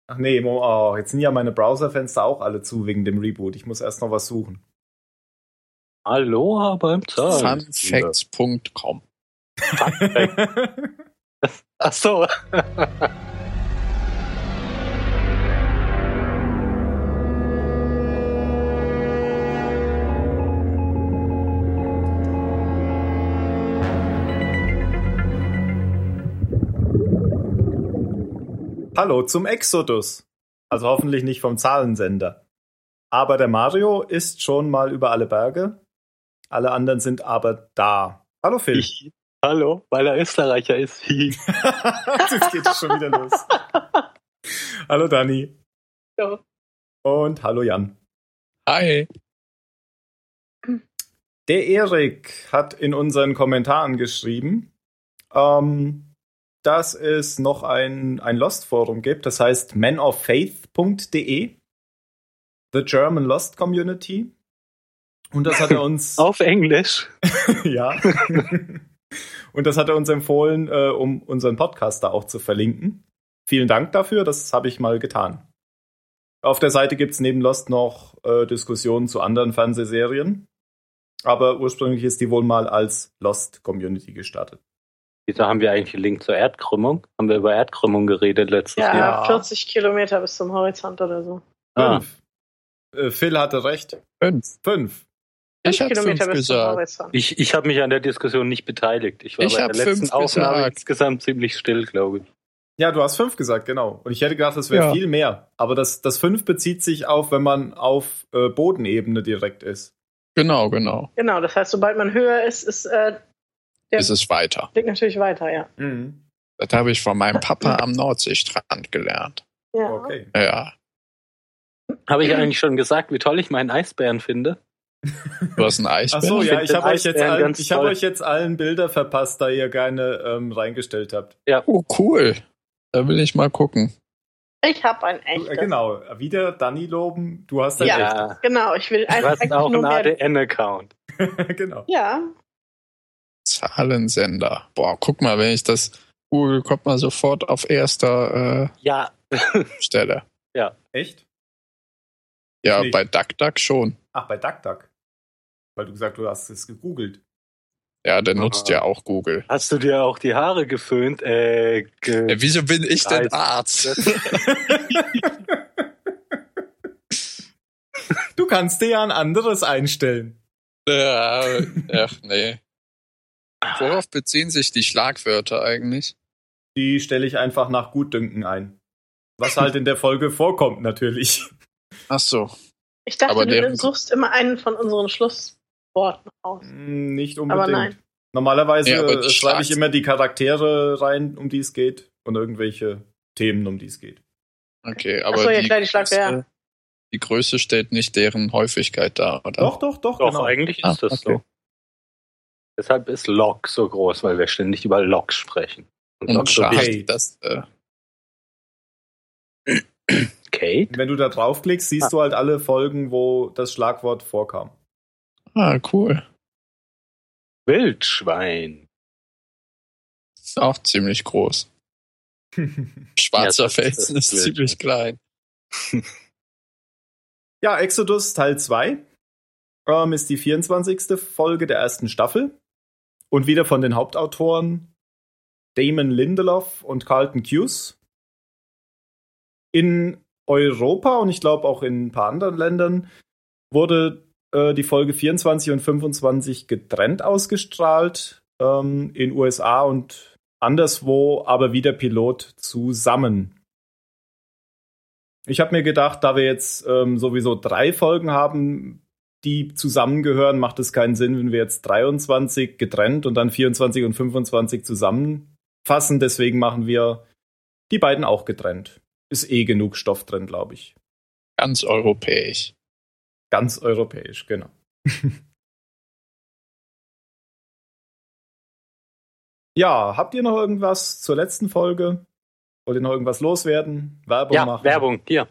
Ach nee, jetzt sind ja meine Browserfenster auch alle zu wegen dem Reboot. Ich muss erst noch was suchen. Aloha beim Zahlen. Funfacts.com. Ach so. Hallo zum Exodus. Also hoffentlich nicht vom Zahlensender. Aber der Mario ist schon mal über alle Berge. Alle anderen sind aber da. Hallo Phil. Hallo, weil er Österreicher ist. Jetzt geht es schon wieder los. Hallo Dani. Ja. Und hallo Jan. Hi. Der Erik hat in unseren Kommentaren geschrieben, dass es noch ein Lost-Forum gibt, das heißt manoffaith.de, The German Lost Community. Und das hat er uns... Auf Englisch? Ja. Und das hat er uns empfohlen, um unseren Podcast da auch zu verlinken. Vielen Dank dafür, das habe ich mal getan. Auf der Seite gibt es neben Lost noch Diskussionen zu anderen Fernsehserien. Aber ursprünglich ist die wohl mal als Lost Community gestartet. Wieso haben wir eigentlich einen Link zur Erdkrümmung? Haben wir über Erdkrümmung geredet letztes Jahr? Ja, 40 Kilometer bis zum Horizont oder so. 5. Phil hatte recht. 5. Ich habe 5 gesagt. Ich habe mich an der Diskussion nicht beteiligt. Ich war bei der letzten Aufnahme insgesamt ziemlich still, glaube ich. Ja, du hast 5 gesagt, genau. Und ich hätte gedacht, das wäre viel mehr. Aber das 5 bezieht sich auf, wenn man auf Bodenebene direkt ist. Genau. Genau, das heißt, sobald man höher ist, ist es weiter. Liegt natürlich weiter, ja. Mhm. Das habe ich von meinem Papa am Nordseestrand gelernt. Ja. Okay. Ja. Habe ich eigentlich schon gesagt, wie toll ich meinen Eisbären finde? Du hast einen Eisbären? Achso, ja, ich habe hab euch jetzt allen Bilder verpasst, da ihr keine reingestellt habt. Ja. Oh, cool. Da will ich mal gucken. Ich habe ein echtes. Genau, wieder Dani loben, du hast ein echtes. Genau, ich will einfach. Du hast auch einen ADN-Account. Genau. Ja. Zahlensender. Boah, guck mal, wenn ich das Google, kommt man sofort auf erster Stelle. Ja. Echt? Ja, Nicht. bei DuckDuck schon. Ach, bei DuckDuck. Weil du gesagt hast es gegoogelt. Ja, der nutzt ja auch Google. Hast du dir auch die Haare geföhnt? Wieso bin ich denn Arzt? Du kannst dir ja ein anderes einstellen. Ja, ach nee. Worauf beziehen sich die Schlagwörter eigentlich? Die stelle ich einfach nach Gutdünken ein. Was halt in der Folge vorkommt, natürlich. Ach so. Ich dachte, du suchst immer einen von unseren Schlussworten aus. Nicht unbedingt. Aber nein. Normalerweise schreibe ich immer die Charaktere rein, um die es geht, und irgendwelche Themen, um die es geht. Okay, aber achso, ja klar, die Schlagwörter. Die Größe stellt nicht deren Häufigkeit dar, oder? Doch, genau. Eigentlich ist das so. Deshalb ist Log so groß, weil wir ständig über Logs sprechen. Und Kate. Kate? Wenn du da draufklickst, siehst du halt alle Folgen, wo das Schlagwort vorkam. Ah, cool. Wildschwein. Ist auch ziemlich groß. Schwarzer Felsen ist ziemlich klein. Ja, Exodus Teil 2 ist die 24. Folge der ersten Staffel. Und wieder von den Hauptautoren Damon Lindelof und Carlton Cuse. In Europa und ich glaube auch in ein paar anderen Ländern wurde die Folge 24 und 25 getrennt ausgestrahlt. In USA und anderswo aber wieder Pilot zusammen. Ich habe mir gedacht, da wir jetzt sowieso 3 Folgen haben, die zusammengehören, macht es keinen Sinn, wenn wir jetzt 23 getrennt und dann 24 und 25 zusammenfassen. Deswegen machen wir die beiden auch getrennt. Ist genug Stoff drin, glaube ich. Ganz europäisch. Ganz europäisch, genau. Ja, habt ihr noch irgendwas zur letzten Folge? Wollt ihr noch irgendwas loswerden? Werbung machen? Werbung, hier.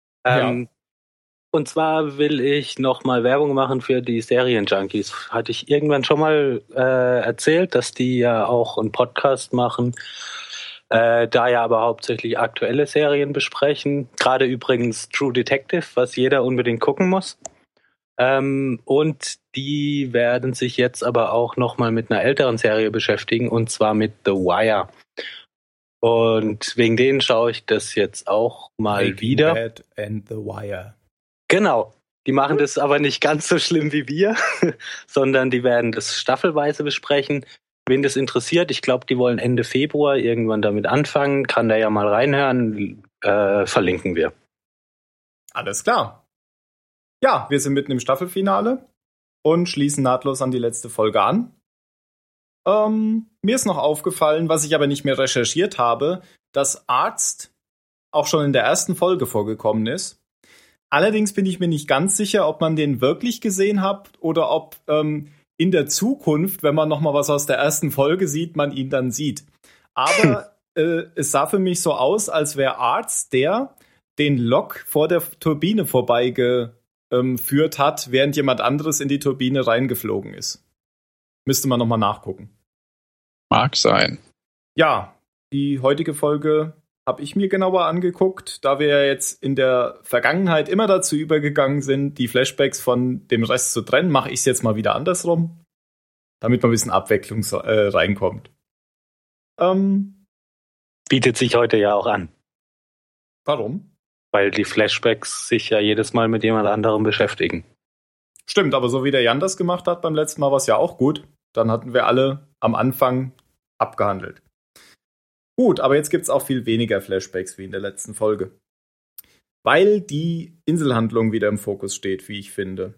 Und zwar will ich nochmal Werbung machen für die Serienjunkies. Hatte ich irgendwann schon mal erzählt, dass die ja auch einen Podcast machen Da ja aber hauptsächlich aktuelle Serien besprechen. Gerade übrigens True Detective, was jeder unbedingt gucken muss. Und die werden sich jetzt aber auch nochmal mit einer älteren Serie beschäftigen, und zwar mit The Wire. Und wegen denen schaue ich das jetzt auch mal Breaking wieder. Bad and The Wire. Genau. Die machen das aber nicht ganz so schlimm wie wir, sondern die werden das staffelweise besprechen. Wen das interessiert, ich glaube, die wollen Ende Februar irgendwann damit anfangen, kann da ja mal reinhören, verlinken wir. Alles klar. Ja, wir sind mitten im Staffelfinale und schließen nahtlos an die letzte Folge an. Mir ist noch aufgefallen, was ich aber nicht mehr recherchiert habe, dass Arzt auch schon in der ersten Folge vorgekommen ist. Allerdings bin ich mir nicht ganz sicher, ob man den wirklich gesehen hat oder ob in der Zukunft, wenn man noch mal was aus der ersten Folge sieht, man ihn dann sieht. Aber es sah für mich so aus, als wäre Arzt, der den Lok vor der Turbine vorbeigeführt hat, während jemand anderes in die Turbine reingeflogen ist. Müsste man noch mal nachgucken. Mag sein. Ja, die heutige Folge habe ich mir genauer angeguckt, da wir ja jetzt in der Vergangenheit immer dazu übergegangen sind, die Flashbacks von dem Rest zu trennen, mache ich es jetzt mal wieder andersrum, damit mal ein bisschen Abwechslung reinkommt. Bietet sich heute ja auch an. Warum? Weil die Flashbacks sich ja jedes Mal mit jemand anderem beschäftigen. Stimmt, aber so wie der Jan das gemacht hat beim letzten Mal, war es ja auch gut. Dann hatten wir alle am Anfang abgehandelt. Gut, aber jetzt gibt es auch viel weniger Flashbacks wie in der letzten Folge. Weil die Inselhandlung wieder im Fokus steht, wie ich finde.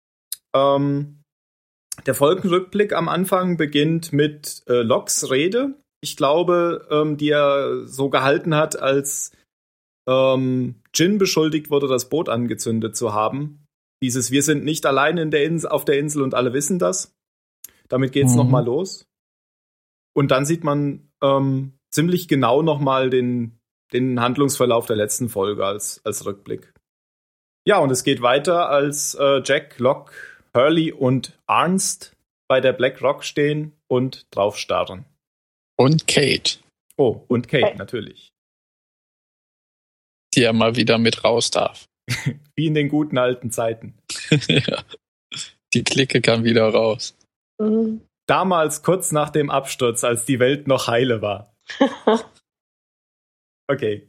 Der Folgenrückblick am Anfang beginnt mit Loks Rede. Ich glaube, die er so gehalten hat, als Jin beschuldigt wurde, das Boot angezündet zu haben. Dieses Wir sind nicht allein auf der Insel und alle wissen das. Damit geht's nochmal los. Und dann sieht man ziemlich genau nochmal den Handlungsverlauf der letzten Folge als Rückblick. Ja, und es geht weiter, als Jack, Locke, Hurley und Arnst bei der Black Rock stehen und drauf starren. Und Kate. Oh, und Kate, natürlich. Die ja mal wieder mit raus darf. Wie in den guten alten Zeiten. Ja. Die Clique kann wieder raus. Mhm. Damals kurz nach dem Absturz, als die Welt noch heile war. Okay.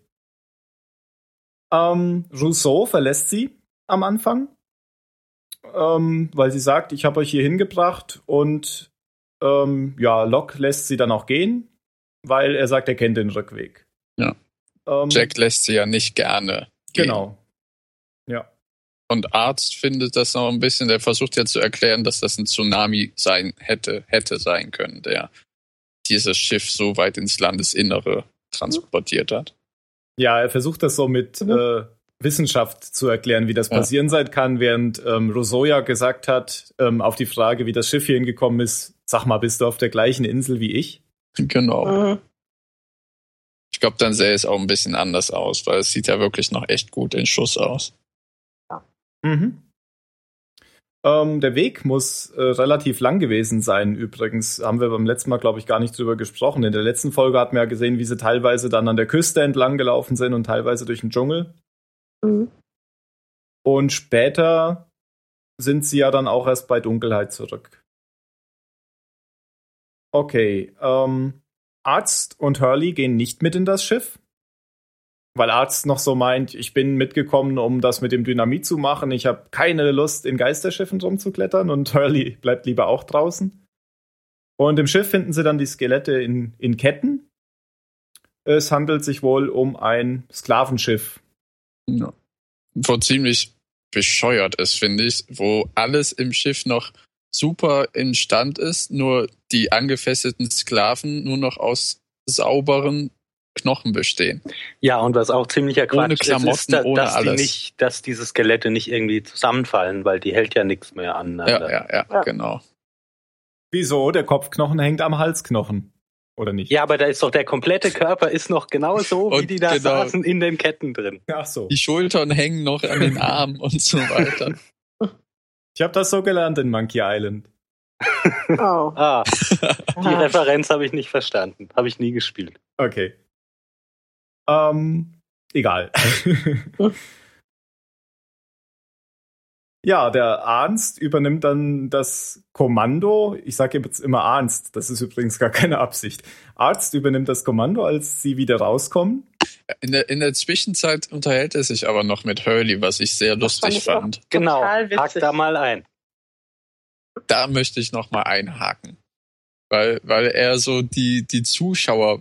Rousseau verlässt sie am Anfang, weil sie sagt, ich habe euch hier hingebracht, und Locke lässt sie dann auch gehen, weil er sagt, er kennt den Rückweg. Ja. Jack lässt sie ja nicht gerne gehen. Genau. Ja. Und Arzt findet das noch ein bisschen, der versucht ja zu erklären, dass das ein Tsunami hätte sein können, der dieses Schiff so weit ins Landesinnere transportiert hat. Ja, er versucht das so mit Wissenschaft zu erklären, wie das passieren sein kann, während Rousseau ja gesagt hat, auf die Frage, wie das Schiff hier hingekommen ist, sag mal, bist du auf der gleichen Insel wie ich? Genau. Ich glaube, dann sähe es auch ein bisschen anders aus, weil es sieht ja wirklich noch echt gut in Schuss aus. Mhm. Der Weg muss relativ lang gewesen sein, übrigens. Haben wir beim letzten Mal, glaube ich, gar nicht drüber gesprochen. In der letzten Folge hatten wir ja gesehen, wie sie teilweise dann an der Küste entlang gelaufen sind und teilweise durch den Dschungel. Mhm. Und später sind sie ja dann auch erst bei Dunkelheit zurück. Okay, Arzt und Hurley gehen nicht mit in das Schiff, weil Arzt noch so meint, ich bin mitgekommen, um das mit dem Dynamit zu machen. Ich habe keine Lust, in Geisterschiffen rumzuklettern, und Hurley bleibt lieber auch draußen. Und im Schiff finden sie dann die Skelette in Ketten. Es handelt sich wohl um ein Sklavenschiff. Ja. Wo ziemlich bescheuert ist, finde ich, wo alles im Schiff noch super instand ist, nur die angefesselten Sklaven nur noch aus sauberen Knochen bestehen. Ja, und was auch ziemlicher Quatsch ohne Klamotten, ist, ohne alles. Dass diese Skelette nicht irgendwie zusammenfallen, weil die hält ja nichts mehr an. Ja, genau. Wieso? Der Kopfknochen hängt am Halsknochen. Oder nicht? Ja, aber da ist doch der komplette Körper ist noch genau so, wie die da saßen, in den Ketten drin. Ach so. Die Schultern hängen noch an den Armen und so weiter. Ich habe das so gelernt in Monkey Island. Oh. Die Referenz habe ich nicht verstanden. Habe ich nie gespielt. Okay. Egal. Ja, der Arnst übernimmt dann das Kommando. Ich sage jetzt immer Arnst, das ist übrigens gar keine Absicht. Arzt übernimmt das Kommando, als sie wieder rauskommen. In der Zwischenzeit unterhält er sich aber noch mit Hurley, was ich sehr lustig fand. Genau, hak da mal ein. Da möchte ich noch mal einhaken. Weil er so die Zuschauer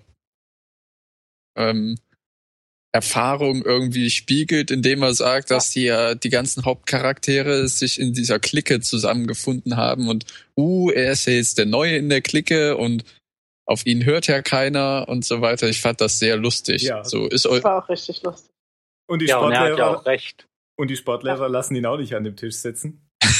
Erfahrung irgendwie spiegelt, indem er sagt, dass die ganzen Hauptcharaktere sich in dieser Clique zusammengefunden haben und er ist ja jetzt der Neue in der Clique und auf ihn hört ja keiner und so weiter. Ich fand das sehr lustig. Ja. So ist Das war auch richtig lustig. Und die Ja, und er hat ja Sportlehrer, auch recht. und die Sportlehrer lassen ihn auch nicht an dem Tisch sitzen.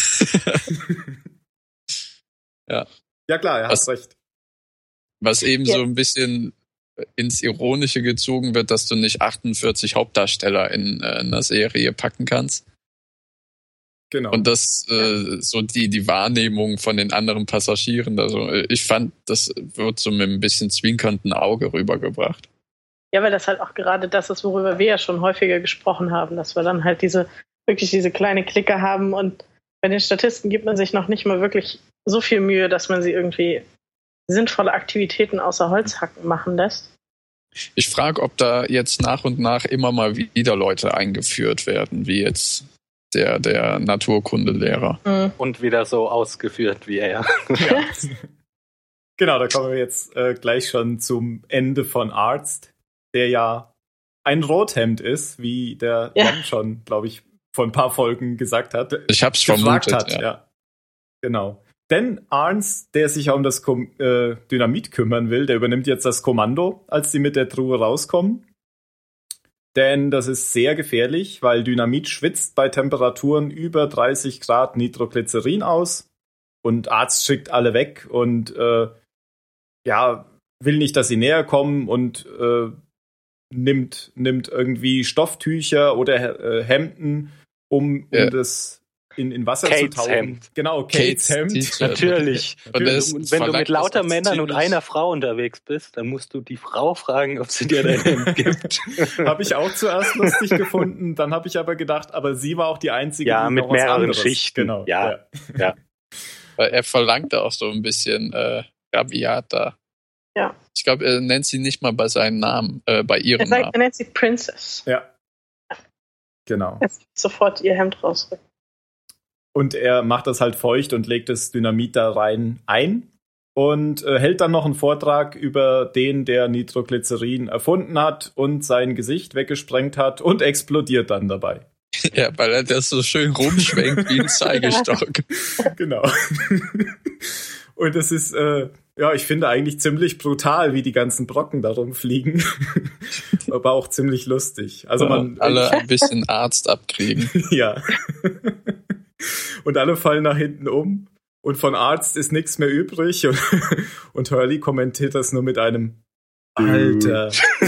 Ja. Ja klar, er hat recht. Was eben so ein bisschen ins Ironische gezogen wird, dass du nicht 48 Hauptdarsteller in einer Serie packen kannst. Genau. Und das so die Wahrnehmung von den anderen Passagieren. Also ich fand, das wird so mit ein bisschen zwinkernden Auge rübergebracht. Ja, weil das halt auch gerade das ist, worüber wir ja schon häufiger gesprochen haben, dass wir dann halt diese kleine Clique haben und bei den Statisten gibt man sich noch nicht mal wirklich so viel Mühe, dass man sie irgendwie sinnvolle Aktivitäten außer Holzhacken machen lässt. Ich frage, ob da jetzt nach und nach immer mal wieder Leute eingeführt werden, wie jetzt der Naturkundelehrer. Und wieder so ausgeführt wie er. Ja. Genau, da kommen wir jetzt gleich schon zum Ende von Arzt, der ja ein Rothemd ist, wie der Jan schon, glaube ich, vor ein paar Folgen gesagt hat. Ich hab's vermutet, ja. Genau. Denn Arns, der sich ja um das Dynamit kümmern will, der übernimmt jetzt das Kommando, als sie mit der Truhe rauskommen. Denn das ist sehr gefährlich, weil Dynamit schwitzt bei Temperaturen über 30 Grad Nitroglycerin aus. Und Arzt schickt alle weg und will nicht, dass sie näher kommen und nimmt irgendwie Stofftücher oder Hemden, um das in Wasser Kates zu tauchen. Hemd. Genau, Kates Hemd. Natürlich. Und Wenn du mit lauter Männern und einer Frau unterwegs bist, dann musst du die Frau fragen, ob sie dir dein Hemd gibt. Habe ich auch zuerst lustig gefunden, dann habe ich aber gedacht, aber sie war auch die Einzige, ja, die mit noch was mehreren anderes. Schichten. Genau. Ja. Weil er verlangt auch so ein bisschen rabiata. Ja. Ich glaube, er nennt sie nicht mal bei seinem Namen, bei ihrem Namen. Er nennt sie Princess. Ja. Genau. Jetzt sofort ihr Hemd rausrücken. Und er macht das halt feucht und legt das Dynamit da rein ein und hält dann noch einen Vortrag über den, der Nitroglycerin erfunden hat und sein Gesicht weggesprengt hat und explodiert dann dabei. Ja, weil er das so schön rumschwenkt wie ein Zeigestock. Genau. Und es ist, ich finde eigentlich ziemlich brutal, wie die ganzen Brocken da rumfliegen. Aber auch ziemlich lustig. Also alle ein bisschen Arzt abkriegen. Ja. Und alle fallen nach hinten um. Und von Arzt ist nichts mehr übrig. Und Hurley kommentiert das nur mit einem Alter.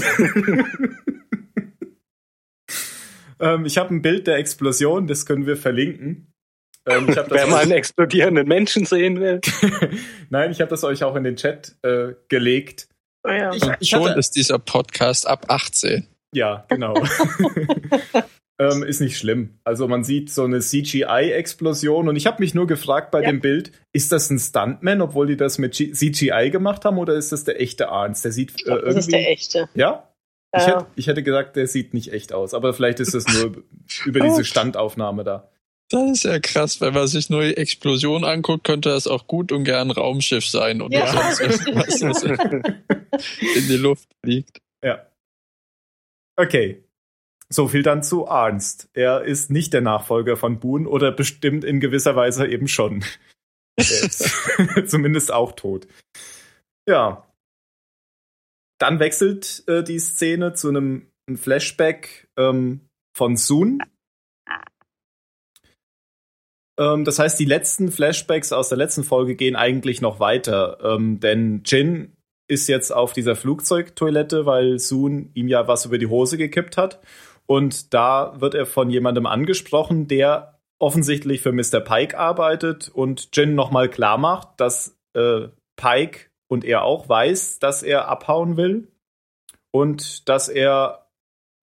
Ich habe ein Bild der Explosion, das können wir verlinken. Wer mal einen explodierenden Menschen sehen will. Nein, ich habe das euch auch in den Chat gelegt. Oh ja. Schon ist dieser Podcast ab 18. Ja, genau. Ist nicht schlimm. Also man sieht so eine CGI-Explosion und ich habe mich nur gefragt bei dem Bild, ist das ein Stuntman, obwohl die das mit CGI gemacht haben, oder ist das der echte Arnst? Der sieht irgendwie... Das ist der echte. Ja? Ich hätte gesagt, der sieht nicht echt aus, aber vielleicht ist das nur über diese Standaufnahme da. Das ist ja krass, wenn man sich nur die Explosion anguckt, könnte das auch gut und gern ein Raumschiff sein oder sonst was in die Luft fliegt. Ja. Okay. So viel dann zu Arnst. Er ist nicht der Nachfolger von Boone oder bestimmt in gewisser Weise eben schon. Er ist zumindest auch tot. Ja. Dann wechselt die Szene zu einem Flashback von Soon. Das heißt, die letzten Flashbacks aus der letzten Folge gehen eigentlich noch weiter. Denn Jin ist jetzt auf dieser Flugzeugtoilette, weil Soon ihm ja was über die Hose gekippt hat. Und da wird er von jemandem angesprochen, der offensichtlich für Mr. Pike arbeitet und Jin nochmal klar macht, dass Pike und er auch weiß, dass er abhauen will und dass er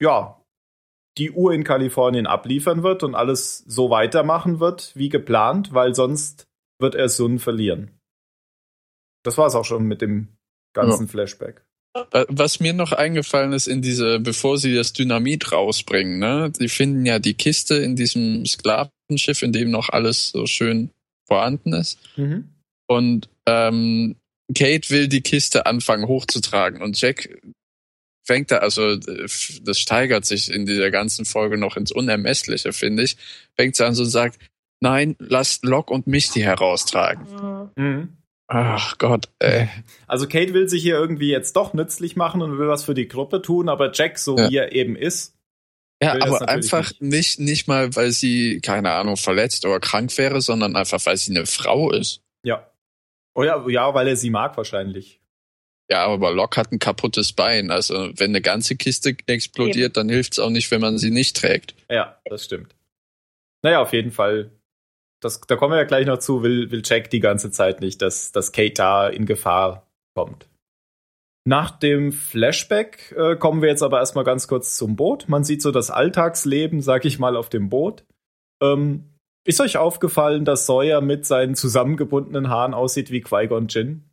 die Uhr in Kalifornien abliefern wird und alles so weitermachen wird wie geplant, weil sonst wird er Sun verlieren. Das war es auch schon mit dem ganzen Flashback. Was mir noch eingefallen ist bevor sie das Dynamit rausbringen, ne? Sie finden ja die Kiste in diesem Sklavenschiff, in dem noch alles so schön vorhanden ist. Mhm. Und Kate will die Kiste anfangen hochzutragen und Jack fängt da, also das steigert sich in dieser ganzen Folge noch ins Unermessliche, finde ich, fängt sie an so und sagt, nein, lasst Locke und Misty heraustragen. Mhm. Ach Gott, ey. Also Kate will sich hier irgendwie jetzt doch nützlich machen und will was für die Gruppe tun, aber Jack, so wie er eben ist, ja, aber einfach nicht mal, weil sie, keine Ahnung, verletzt oder krank wäre, sondern einfach, weil sie eine Frau ist. Ja. Oh ja, weil er sie mag wahrscheinlich. Ja, aber Locke hat ein kaputtes Bein. Also wenn eine ganze Kiste explodiert, dann hilft es auch nicht, wenn man sie nicht trägt. Ja, das stimmt. Naja, auf jeden Fall. Da kommen wir ja gleich noch zu, will Jack die ganze Zeit nicht, dass Kate da in Gefahr kommt. Nach dem Flashback kommen wir jetzt aber erstmal ganz kurz zum Boot. Man sieht so das Alltagsleben, sag ich mal, auf dem Boot. Ist euch aufgefallen, dass Sawyer mit seinen zusammengebundenen Haaren aussieht wie Qui-Gon Jinn?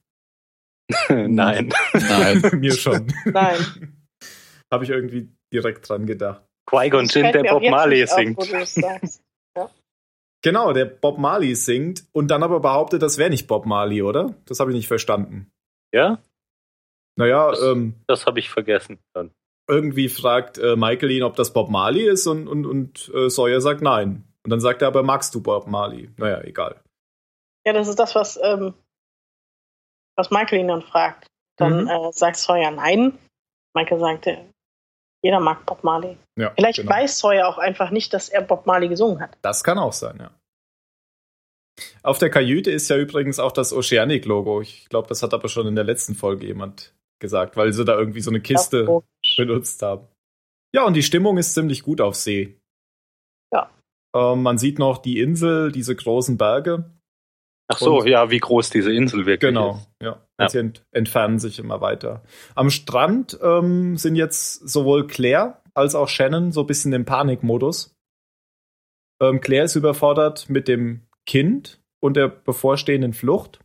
Nein. Mir schon. Nein. Habe ich irgendwie direkt dran gedacht. Qui-Gon Jinn, der Bob Marley singt. Ja. Genau, der Bob Marley singt und dann aber behauptet, das wäre nicht Bob Marley, oder? Das habe ich nicht verstanden. Ja? Naja, das habe ich vergessen. Dann. Irgendwie fragt Michael ihn, ob das Bob Marley ist und Sawyer sagt nein. Und dann sagt er aber, magst du Bob Marley? Naja, egal. Ja, das ist das, was Michael ihn dann fragt. Dann sagt Sawyer nein. Michael sagte, jeder mag Bob Marley. Ja, Vielleicht weiß Sawyer auch einfach nicht, dass er Bob Marley gesungen hat. Das kann auch sein, ja. Auf der Kajüte ist ja übrigens auch das Oceanic-Logo. Ich glaube, das hat aber schon in der letzten Folge jemand gesagt, weil sie da irgendwie so eine Kiste benutzt haben. Ja, und die Stimmung ist ziemlich gut auf See. Ja. Man sieht noch die Insel, diese großen Berge. Ach so, ja, wie groß diese Insel wirklich ist. Genau, ja. Sie entfernen sich immer weiter. Am Strand sind jetzt sowohl Claire als auch Shannon so ein bisschen im Panikmodus. Claire ist überfordert mit dem Kind und der bevorstehenden Flucht.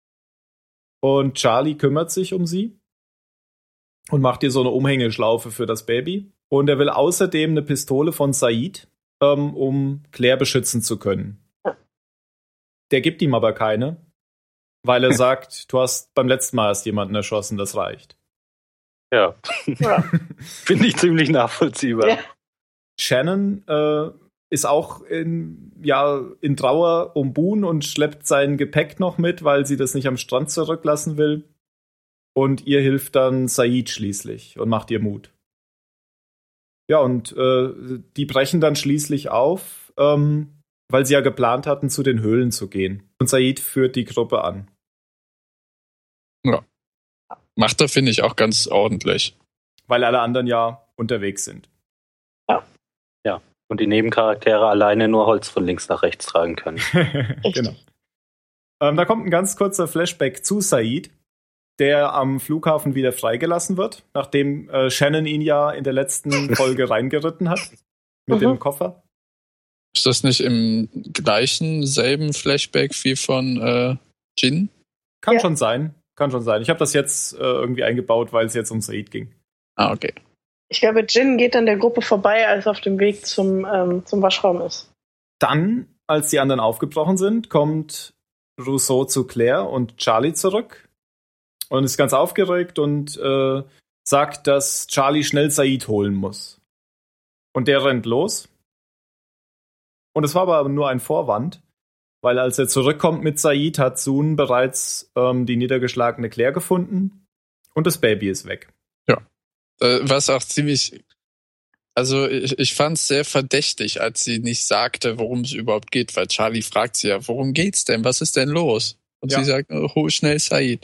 Und Charlie kümmert sich um sie und macht ihr so eine Umhängeschlaufe für das Baby. Und er will außerdem eine Pistole von Said, um Claire beschützen zu können. Der gibt ihm aber keine, weil er sagt, du hast beim letzten Mal erst jemanden erschossen, das reicht. Ja. Finde ich ziemlich nachvollziehbar. Ja. Shannon ist auch in Trauer um Boone und schleppt sein Gepäck noch mit, weil sie das nicht am Strand zurücklassen will. Und ihr hilft dann Said schließlich und macht ihr Mut. Ja, und die brechen dann schließlich auf, weil sie ja geplant hatten, zu den Höhlen zu gehen. Und Said führt die Gruppe an. Ja. Macht er, finde ich, auch ganz ordentlich. Weil alle anderen ja unterwegs sind. Ja. Und die Nebencharaktere alleine nur Holz von links nach rechts tragen können. Genau. Da kommt ein ganz kurzer Flashback zu Said, der am Flughafen wieder freigelassen wird, nachdem Shannon ihn ja in der letzten Folge reingeritten hat. Mit dem Koffer. Ist das nicht im selben Flashback wie von Jin? Kann schon sein. Ich habe das jetzt irgendwie eingebaut, weil es jetzt um Said ging. Ah, okay. Ich glaube, Jin geht an der Gruppe vorbei, als er auf dem Weg zum Waschraum ist. Dann, als die anderen aufgebrochen sind, kommt Rousseau zu Claire und Charlie zurück und ist ganz aufgeregt und sagt, dass Charlie schnell Said holen muss. Und der rennt los. Und es war aber nur ein Vorwand, weil als er zurückkommt mit Said, hat Sun bereits die niedergeschlagene Claire gefunden und das Baby ist weg. Ja, was auch ziemlich, also ich fand es sehr verdächtig, als sie nicht sagte, worum es überhaupt geht, weil Charlie fragt sie ja, worum geht's denn, was ist denn los? Und sie sagt, hol schnell Said.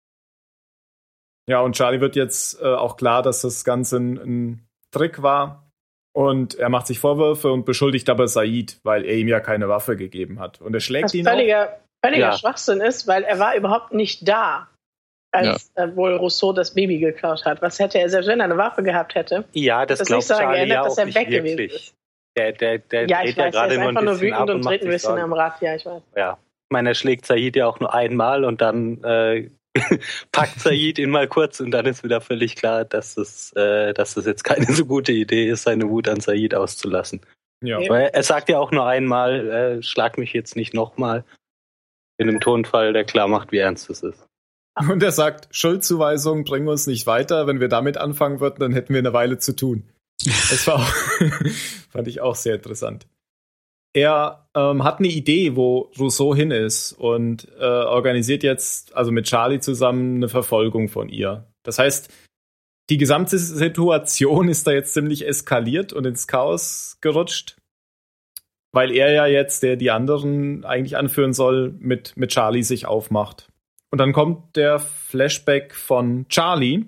Ja, und Charlie wird jetzt auch klar, dass das Ganze ein Trick war. Und er macht sich Vorwürfe und beschuldigt aber Said, weil er ihm ja keine Waffe gegeben hat. Und er schlägt ihn völliger Schwachsinn ist, weil er war überhaupt nicht da, als wohl Rousseau das Baby geklaut hat. Was hätte er, selbst wenn er eine Waffe gehabt hätte? Ja, das glaubt Charlie ja auch nicht wirklich. Der ich weiß, gerade er ist nur ein einfach nur bisschen ab wütend und und macht dreht ein sich bisschen Sorgen. am Rad. Ja, ich weiß. Ja, ich meine, er schlägt Said ja auch nur einmal und dann packt Said ihn mal kurz und dann ist wieder völlig klar, dass es jetzt keine so gute Idee ist, seine Wut an Said auszulassen. Ja. Weil er sagt ja auch nur einmal, schlag mich jetzt nicht nochmal. In einem Tonfall, der klar macht, wie ernst es ist. Und er sagt, Schuldzuweisungen bringen uns nicht weiter. Wenn wir damit anfangen würden, dann hätten wir eine Weile zu tun. Das war auch, fand ich auch sehr interessant. Er hat eine Idee, wo Rousseau hin ist und organisiert jetzt, also mit Charlie zusammen, eine Verfolgung von ihr. Das heißt, die gesamte Situation ist da jetzt ziemlich eskaliert und ins Chaos gerutscht, weil er ja jetzt, der die anderen eigentlich anführen soll, mit Charlie sich aufmacht. Und dann kommt der Flashback von Charlie.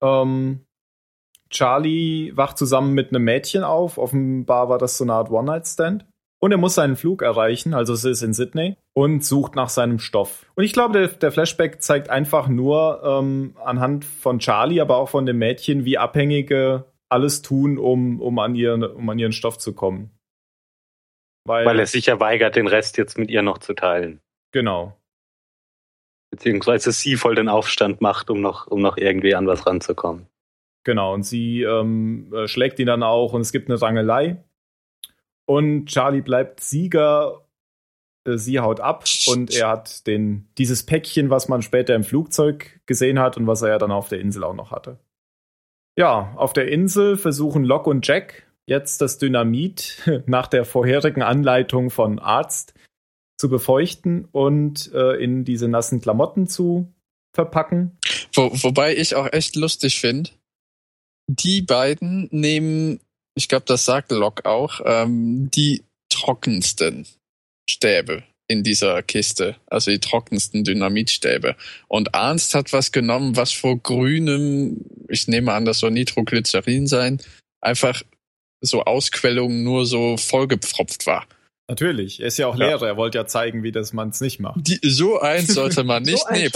Charlie wacht zusammen mit einem Mädchen auf. Offenbar war das so eine Art One-Night-Stand. Und er muss seinen Flug erreichen, also es ist in Sydney, und sucht nach seinem Stoff. Und ich glaube, der Flashback zeigt einfach nur anhand von Charlie, aber auch von dem Mädchen, wie Abhängige alles tun, um an ihren Stoff zu kommen. Weil er sich ja weigert, den Rest jetzt mit ihr noch zu teilen. Genau. Beziehungsweise sie voll den Aufstand macht, um noch irgendwie an was ranzukommen. Genau, und sie schlägt ihn dann auch und es gibt eine Rangelei. Und Charlie bleibt Sieger, sie haut ab und er hat dieses Päckchen, was man später im Flugzeug gesehen hat und was er ja dann auf der Insel auch noch hatte. Ja, auf der Insel versuchen Locke und Jack jetzt das Dynamit nach der vorherigen Anleitung von Arzt zu befeuchten und in diese nassen Klamotten zu verpacken. Wobei ich auch echt lustig finde, die beiden nehmen, ich glaube, das sagt Locke auch, die trockensten Stäbe in dieser Kiste, also die trockensten Dynamitstäbe. Und Arnst hat was genommen, was vor grünem, ich nehme an, das soll Nitroglycerin sein, einfach so Ausquellungen nur so vollgepfropft war. Natürlich, er ist ja auch Lehrer, er wollte ja zeigen, wie man es nicht macht. So eins sollte man nicht nehmen.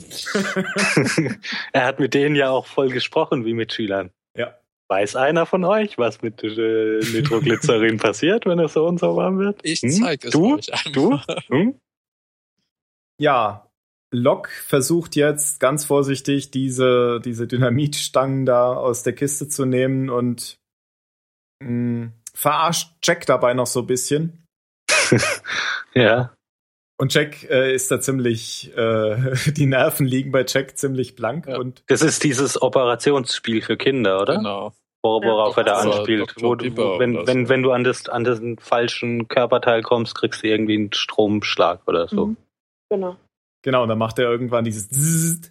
Er hat mit denen ja auch voll gesprochen, wie mit Schülern. Ja. Weiß einer von euch, was mit Nitroglycerin passiert, wenn es so und so warm wird? Ich zeige es euch einfach. Du? Ja, Locke versucht jetzt ganz vorsichtig, diese Dynamitstangen da aus der Kiste zu nehmen und verarscht Jack dabei noch so ein bisschen. Ja. Und Jack ist da ziemlich, die Nerven liegen bei Jack ziemlich blank. Ja. Und Das ist dieses Operationsspiel für Kinder, oder? Genau. Worauf er da Also anspielt. Dr. Wenn du an den falschen Körperteil kommst, kriegst du irgendwie einen Stromschlag oder so. Mhm. Genau. Genau, und dann macht er irgendwann dieses Zzzzt.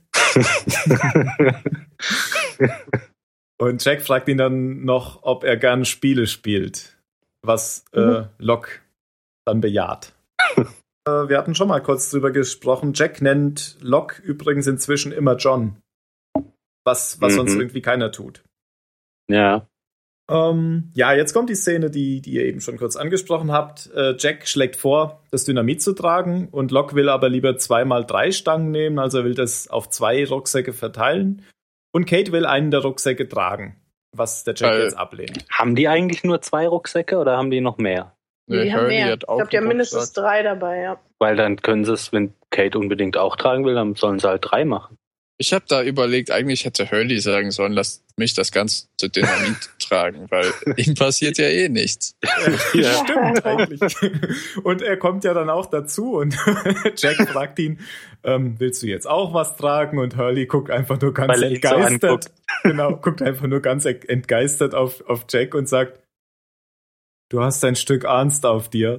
Und Jack fragt ihn dann noch, ob er gerne Spiele spielt, was Locke dann bejaht. Wir hatten schon mal kurz drüber gesprochen. Jack nennt Locke übrigens inzwischen immer John, was sonst irgendwie keiner tut. Ja. Ja, jetzt kommt die Szene, die ihr eben schon kurz angesprochen habt. Jack schlägt vor, das Dynamit zu tragen und Locke will aber lieber 2x3 Stangen nehmen, also er will das auf 2 Rucksäcke verteilen. Und Kate will einen der Rucksäcke tragen, was der Jack jetzt ablehnt. Haben die eigentlich nur 2 Rucksäcke oder haben die noch mehr? Die haben mehr. Ich glaube, die haben mindestens 3 dabei, ja. Weil dann können sie es, wenn Kate unbedingt auch tragen will, dann sollen sie halt 3 machen. Ich habe da überlegt, eigentlich hätte Hurley sagen sollen, lass mich das ganze Dynamit tragen, weil ihm passiert ja eh nichts. Ja, stimmt eigentlich. Und er kommt ja dann auch dazu und Jack fragt ihn, willst du jetzt auch was tragen? Und Hurley guckt einfach nur ganz entgeistert. So genau, guckt einfach nur ganz entgeistert auf Jack und sagt, du hast ein Stück Ernst auf dir.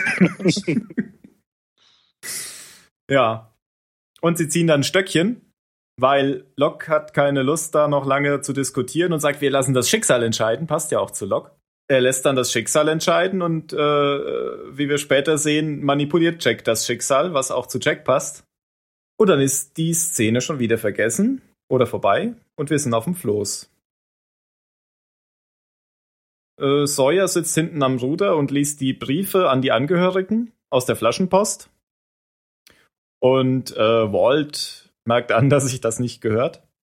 Ja. Und sie ziehen dann ein Stöckchen, weil Locke hat keine Lust, da noch lange zu diskutieren und sagt, wir lassen das Schicksal entscheiden. Passt ja auch zu Locke. Er lässt dann das Schicksal entscheiden und wie wir später sehen, manipuliert Jack das Schicksal, was auch zu Jack passt. Und dann ist die Szene schon wieder vergessen oder vorbei und wir sind auf dem Floß. Sawyer sitzt hinten am Ruder und liest die Briefe an die Angehörigen aus der Flaschenpost. Und Walt merkt an, dass sich das nicht gehört.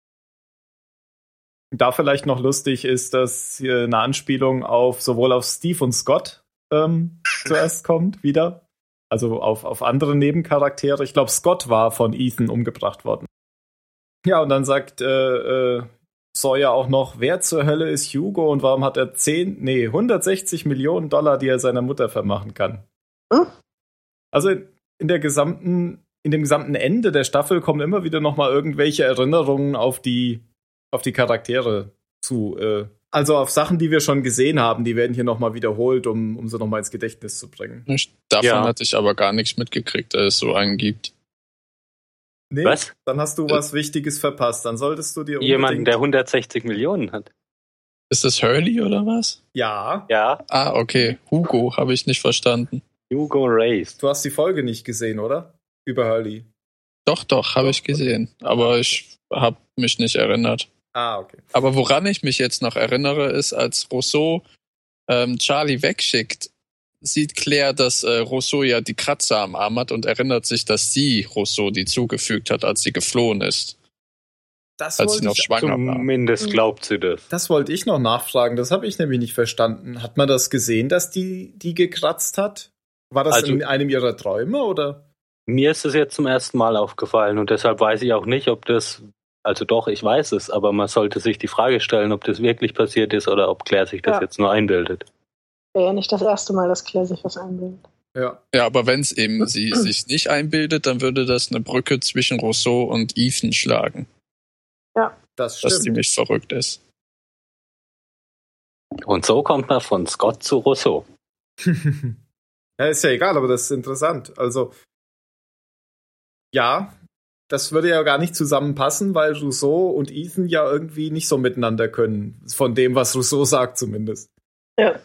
Da vielleicht noch lustig ist, dass hier eine Anspielung sowohl auf Steve und Scott zuerst kommt, wieder. Also auf andere Nebencharaktere. Ich glaube, Scott war von Ethan umgebracht worden. Ja, und dann sagt Sawyer auch noch, wer zur Hölle ist Hugo und warum hat er 160 Millionen $, die er seiner Mutter vermachen kann? Also in dem gesamten Ende der Staffel kommen immer wieder nochmal irgendwelche Erinnerungen auf die Charaktere zu. Also auf Sachen, die wir schon gesehen haben, die werden hier nochmal wiederholt, um sie nochmal ins Gedächtnis zu bringen. Davon hatte ich aber gar nichts mitgekriegt, dass es so einen gibt. Nee, was? Dann hast du was Wichtiges verpasst. Dann solltest du dir jemanden, der 160 Millionen hat. Ist das Hurley oder was? Ja. Ah, okay. Hugo habe ich nicht verstanden. Hugo Race. Du hast die Folge nicht gesehen, oder? Über Hurley. Doch, habe ich gesehen. Aber ich habe mich nicht erinnert. Ah, okay. Aber woran ich mich jetzt noch erinnere, ist, als Rousseau Charlie wegschickt, sieht Claire, dass Rousseau ja die Kratzer am Arm hat und erinnert sich, dass sie Rousseau die zugefügt hat, als sie geflohen ist. Als sie noch schwanger war. Zumindest glaubt sie das. Das wollte ich noch nachfragen. Das habe ich nämlich nicht verstanden. Hat man das gesehen, dass die gekratzt hat? War das in einem ihrer Träume, oder? Mir ist es jetzt zum ersten Mal aufgefallen und deshalb weiß ich auch nicht, ob das... Also doch, ich weiß es, aber man sollte sich die Frage stellen, ob das wirklich passiert ist oder ob Claire sich das jetzt nur einbildet. Wäre ja nicht das erste Mal, dass Claire sich was einbildet. Ja, aber wenn es eben sie sich nicht einbildet, dann würde das eine Brücke zwischen Rousseau und Ethan schlagen. Ja, das stimmt. Was ziemlich verrückt ist. Und so kommt man von Scott zu Rousseau. Ja, ist ja egal, aber das ist interessant. Also, ja, das würde ja gar nicht zusammenpassen, weil Rousseau und Ethan ja irgendwie nicht so miteinander können. Von dem, was Rousseau sagt zumindest. Ja.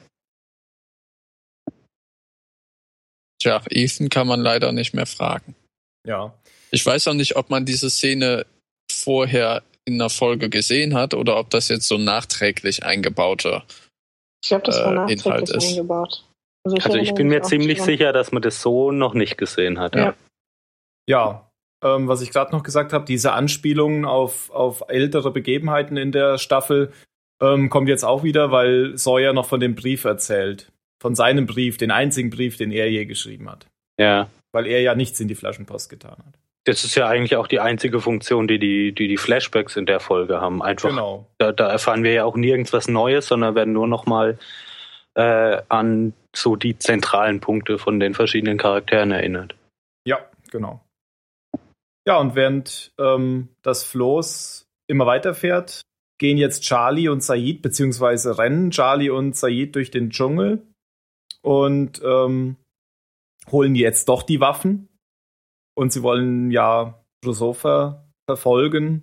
Tja, Ethan kann man leider nicht mehr fragen. Ja. Ich weiß auch nicht, ob man diese Szene vorher in einer Folge gesehen hat oder ob das jetzt so nachträglich eingebauter Ich glaube, das war Inhalt nachträglich ist. eingebaut. Also ich bin mir ziemlich sicher, dass man das so noch nicht gesehen hat. Ja. Was ich gerade noch gesagt habe, diese Anspielungen auf ältere Begebenheiten in der Staffel kommt jetzt auch wieder, weil Sawyer noch von dem Brief erzählt. Von seinem Brief, den einzigen Brief, den er je geschrieben hat. Ja. Weil er ja nichts in die Flaschenpost getan hat. Das ist ja eigentlich auch die einzige Funktion, die Flashbacks in der Folge haben. Einfach, genau. Da erfahren wir ja auch nirgends was Neues, sondern werden nur noch mal an so die zentralen Punkte von den verschiedenen Charakteren erinnert. Ja, genau. Ja, und während das Floß immer weiterfährt, gehen jetzt Charlie und Sayid, beziehungsweise rennen Charlie und Sayid durch den Dschungel und holen jetzt doch die Waffen. Und sie wollen ja Rousseau verfolgen,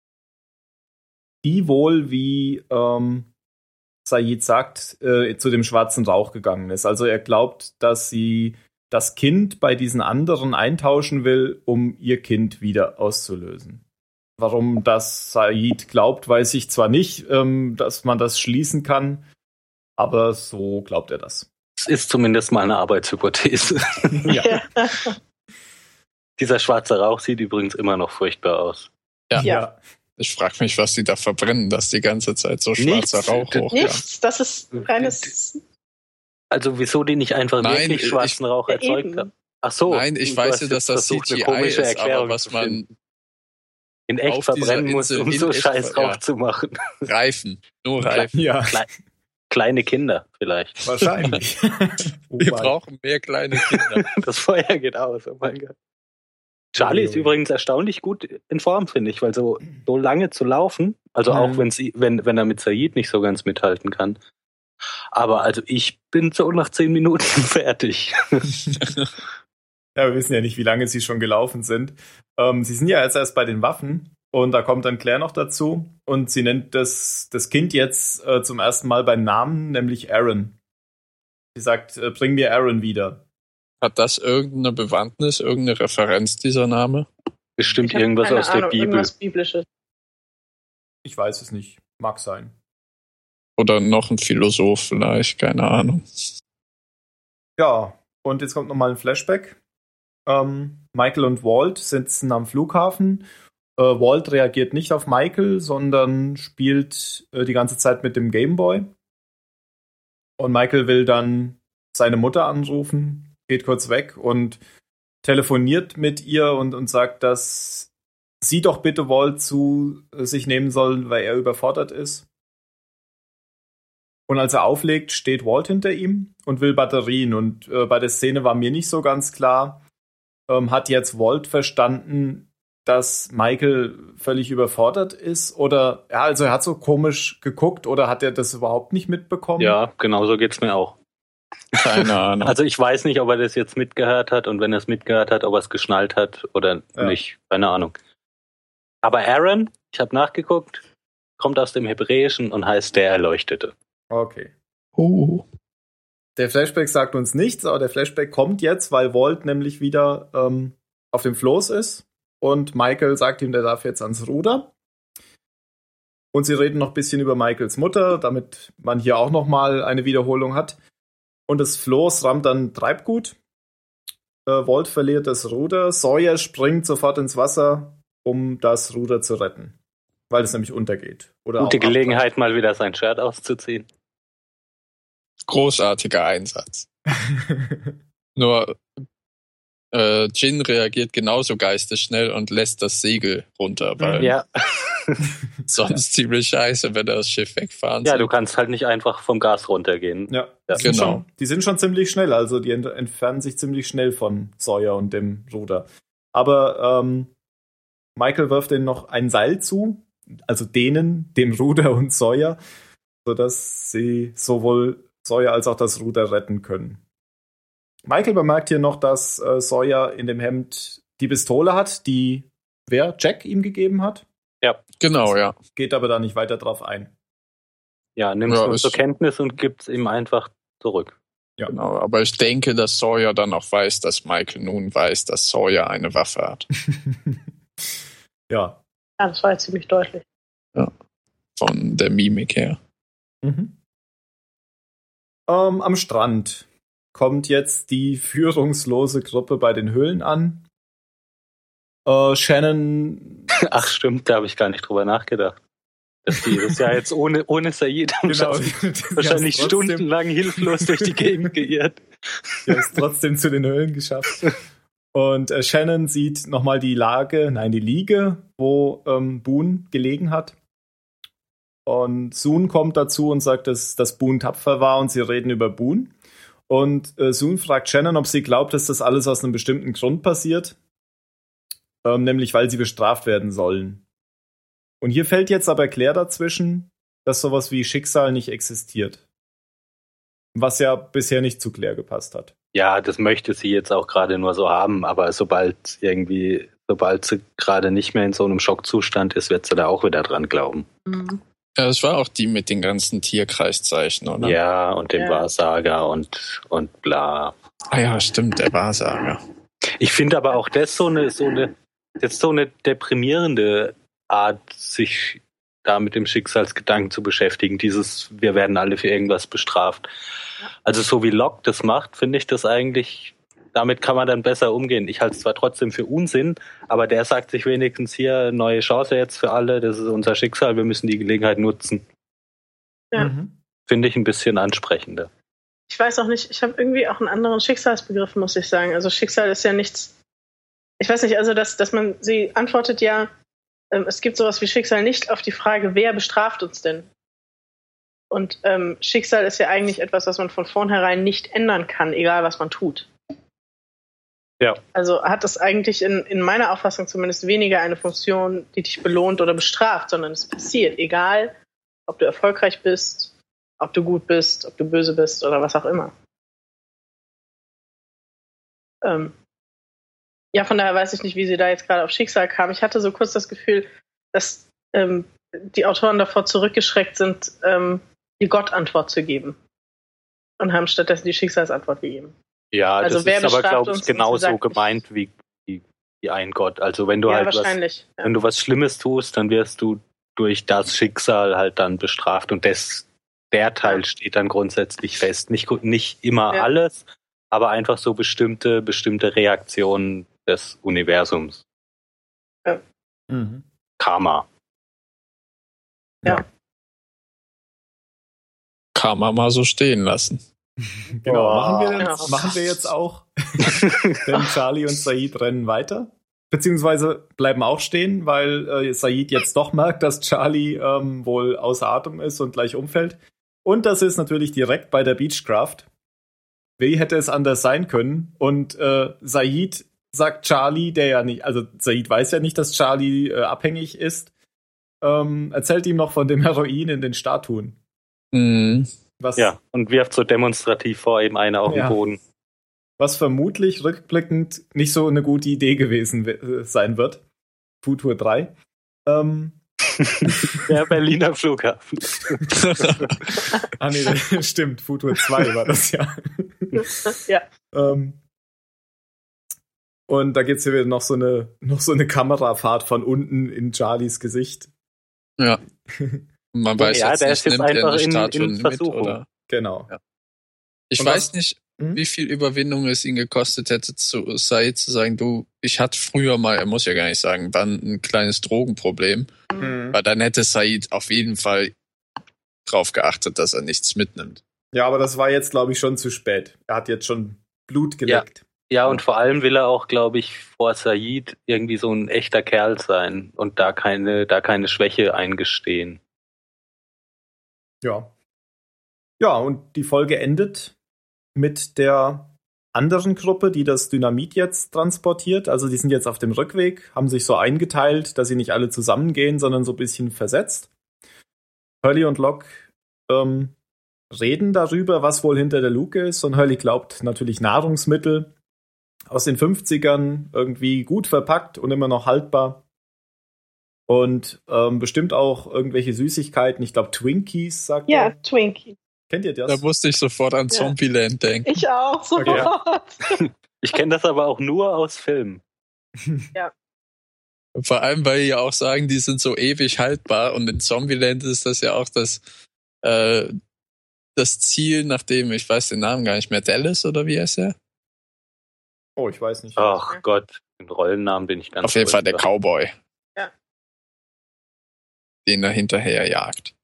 die wohl, wie Sayid sagt, zu dem schwarzen Rauch gegangen ist. Also er glaubt, dass sie das Kind bei diesen anderen eintauschen will, um ihr Kind wieder auszulösen. Warum das Sayid glaubt, weiß ich zwar nicht, dass man das schließen kann, aber so glaubt er das. Es ist zumindest mal eine Arbeitshypothese. Ja. Dieser schwarze Rauch sieht übrigens immer noch furchtbar aus. Ja. Ich frage mich, was die da verbrennen, dass die ganze Zeit so schwarzer Rauch hochkommt. Nichts, das ist reines... Also wieso die nicht einfach wirklich schwarzen Rauch erzeugt haben? Ach so. Nein, ich weiß ja, dass das CGI ist, aber was man in echt verbrennen muss, um so scheiß Rauch zu machen. Reifen, nur Reifen. Ja. Kleine Kinder vielleicht. Wahrscheinlich. Wir brauchen mehr kleine Kinder. Das Feuer geht aus, oh mein Gott. Charlie ist übrigens erstaunlich gut in Form, finde ich, weil so lange zu laufen, also auch wenn er mit Sayid nicht so ganz mithalten kann. Aber also ich bin so nach 10 Minuten fertig. Ja, wir wissen ja nicht, wie lange sie schon gelaufen sind. Sie sind ja jetzt erst bei den Waffen und da kommt dann Claire noch dazu und sie nennt das Kind jetzt zum ersten Mal beim Namen, nämlich Aaron. Sie sagt, bring mir Aaron wieder. Hat das irgendeine Bewandtnis, irgendeine Referenz, dieser Name? Bestimmt irgendwas aus der Bibel. Irgendwas Biblisches. Ich weiß es nicht. Mag sein. Oder noch ein Philosoph vielleicht, keine Ahnung. Ja, und jetzt kommt nochmal ein Flashback. Michael und Walt sitzen am Flughafen. Walt reagiert nicht auf Michael, sondern spielt die ganze Zeit mit dem Gameboy. Und Michael will dann seine Mutter anrufen, geht kurz weg und telefoniert mit ihr und sagt, dass sie doch bitte Walt zu sich nehmen soll, weil er überfordert ist. Und als er auflegt, steht Walt hinter ihm und will Batterien. Und bei der Szene war mir nicht so ganz klar, hat jetzt Walt verstanden, dass Michael völlig überfordert ist? Oder, ja, also er hat so komisch geguckt oder hat er das überhaupt nicht mitbekommen? Ja, genau so geht's mir auch. Keine Ahnung. Also ich weiß nicht, ob er das jetzt mitgehört hat und wenn er es mitgehört hat, ob er es geschnallt hat oder nicht. Keine Ahnung. Aber Aaron, ich habe nachgeguckt, kommt aus dem Hebräischen und heißt der Erleuchtete. Okay. Oh. Der Flashback sagt uns nichts, aber der Flashback kommt jetzt, weil Walt nämlich wieder auf dem Floß ist und Michael sagt ihm, der darf jetzt ans Ruder. Und sie reden noch ein bisschen über Michaels Mutter, damit man hier auch nochmal eine Wiederholung hat. Und das Floß rammt dann Treibgut. Walt verliert das Ruder. Sawyer springt sofort ins Wasser, um das Ruder zu retten, weil es nämlich untergeht. Oder gute Gelegenheit, mal wieder sein Shirt auszuziehen. Großartiger Einsatz. Nur Jin reagiert genauso geistesschnell und lässt das Segel runter, weil Ja. sonst ziemlich scheiße, wenn das Schiff wegfahren Ja, soll. du kannst halt nicht einfach vom Gas runtergehen. Ja, Ja, genau. Die sind schon ziemlich schnell, also die entfernen sich ziemlich schnell von Sawyer und dem Ruder. Aber Michael wirft denen noch ein Seil zu, also denen, dem Ruder und Sawyer, sodass sie sowohl Sawyer als auch das Ruder retten können. Michael bemerkt hier noch, dass Sawyer in dem Hemd die Pistole hat, die Jack ihm gegeben hat. Genau, ja. Geht aber da nicht weiter drauf ein. Ja, nimmst Ja, du ist- zur Kenntnis und gibt's ihm einfach zurück. Ja. Genau, aber ich denke, dass Sawyer dann auch weiß, dass Michael nun weiß, dass Sawyer eine Waffe hat. Ja. Ja, das war jetzt ziemlich deutlich. Von der Mimik her. Mhm. Am Strand kommt jetzt die führungslose Gruppe bei den Höhlen an. Shannon. Ach stimmt, da habe ich gar nicht drüber nachgedacht. Dass die das ja jetzt ohne Said haben Genau, sie wahrscheinlich stundenlang hilflos durch die Gegend geirrt. Die haben es trotzdem zu den Höhlen geschafft. Und Shannon sieht nochmal die Liege, wo Boone gelegen hat. Und Soon kommt dazu und sagt, dass Boone tapfer war und sie reden über Boone. Und Soon fragt Shannon, ob sie glaubt, dass das alles aus einem bestimmten Grund passiert. Nämlich, weil sie bestraft werden sollen. Und hier fällt jetzt aber Claire dazwischen, dass sowas wie Schicksal nicht existiert. Was ja bisher nicht zu Claire gepasst hat. Ja, das möchte sie jetzt auch gerade nur so haben, aber sobald sie gerade nicht mehr in so einem Schockzustand ist, wird sie da auch wieder dran glauben. Mhm. Ja, das war auch die mit den ganzen Tierkreiszeichen, oder? Ja, und dem Ja. Wahrsager und bla. Ah ja, stimmt, der Wahrsager. Ich finde aber auch das so eine deprimierende Art, sich da mit dem Schicksalsgedanken zu beschäftigen. Wir werden alle für irgendwas bestraft. Also so wie Locke das macht, finde ich das eigentlich, damit kann man dann besser umgehen. Ich halte es zwar trotzdem für Unsinn, aber der sagt sich wenigstens hier, neue Chance jetzt für alle, das ist unser Schicksal, wir müssen die Gelegenheit nutzen. Ja. Mhm. Finde ich ein bisschen ansprechender. Ich weiß auch nicht, ich habe irgendwie auch einen anderen Schicksalsbegriff, muss ich sagen. Also Schicksal ist ja nichts, ich weiß nicht, also sie antwortet ja, es gibt sowas wie Schicksal nicht auf die Frage, wer bestraft uns denn? Und Schicksal ist ja eigentlich etwas, was man von vornherein nicht ändern kann, egal was man tut. Ja. Also hat es eigentlich in meiner Auffassung zumindest weniger eine Funktion, die dich belohnt oder bestraft, sondern es passiert, egal ob du erfolgreich bist, ob du gut bist, ob du böse bist oder was auch immer. Ja, von daher weiß ich nicht, wie sie da jetzt gerade auf Schicksal kam. Ich hatte so kurz das Gefühl, dass die Autoren davor zurückgeschreckt sind, die Gott-Antwort zu geben. Und haben stattdessen die Schicksalsantwort gegeben. Ja, Also das wer ist aber, bestraft glaube uns, ich, genauso und sie sagt, gemeint wie ein Gott. Also wenn du Ja, halt wahrscheinlich. wenn du was Schlimmes tust, dann wirst du durch das Schicksal halt dann bestraft und der Teil steht dann grundsätzlich fest. Nicht immer Ja. alles, aber einfach so bestimmte Reaktionen des Universums. Ja. Karma. Ja. Kann man mal so stehen lassen. Genau, Oh. machen wir jetzt auch. Denn Charlie und Said rennen weiter. Beziehungsweise bleiben auch stehen, weil Said jetzt doch merkt, dass Charlie wohl außer Atem ist und gleich umfällt. Und das ist natürlich direkt bei der Beechcraft. Wie hätte es anders sein können? Und Said sagt Charlie, der ja nicht, also Said weiß ja nicht, dass Charlie abhängig ist, erzählt ihm noch von dem Heroin in den Statuen. Mhm. Was, Ja, und wirft so demonstrativ vor ihm eine auf Ja. den Boden. was vermutlich rückblickend nicht so eine gute Idee gewesen sein wird. Futur 3. Der Berliner Flughafen. Nee, stimmt, Futur 2 war das ja. Ja. Und da gibt's hier wieder noch so eine Kamerafahrt von unten in Charlies Gesicht. Ja. Man weiß Ja, jetzt der nicht, ist jetzt nimmt er einfach die in Statuen mit Versuchung. oder? Genau. Ja. Ich Und weiß was- nicht, Hm? wie viel Überwindung es ihn gekostet hätte, zu Said zu sagen, du, ich hatte früher mal, er muss ja gar nicht sagen, dann ein kleines Drogenproblem. Mhm. Weil dann hätte Said auf jeden Fall drauf geachtet, dass er nichts mitnimmt. Ja, aber das war jetzt, glaube ich, schon zu spät. Er hat jetzt schon Blut geleckt. Ja, und vor allem will er auch, glaube ich, vor Said irgendwie so ein echter Kerl sein und da keine Schwäche eingestehen. Ja. Ja, und die Folge endet mit der anderen Gruppe, die das Dynamit jetzt transportiert. Also die sind jetzt auf dem Rückweg, haben sich so eingeteilt, dass sie nicht alle zusammengehen, sondern so ein bisschen versetzt. Hurley und Locke reden darüber, was wohl hinter der Luke ist. Und Hurley glaubt natürlich Nahrungsmittel aus den 50ern, irgendwie gut verpackt und immer noch haltbar. Und bestimmt auch irgendwelche Süßigkeiten. Ich glaube Twinkies, sagt Ja, er. Twinkie. Kennt ihr das? Da musste ich sofort an Ja. Zombieland denken. Ich auch, sofort. Ich kenne das aber auch nur aus Filmen. Vor allem, weil die ja auch sagen, die sind so ewig haltbar und in Zombieland ist das ja auch das Ziel, nachdem, ich weiß den Namen gar nicht mehr, Dallas oder wie heißt er? Oh, ich weiß nicht. Ach Gott, den Rollennamen bin ich ganz Auf jeden Fall der furchtbar. Cowboy. Ja. Den er hinterher jagt.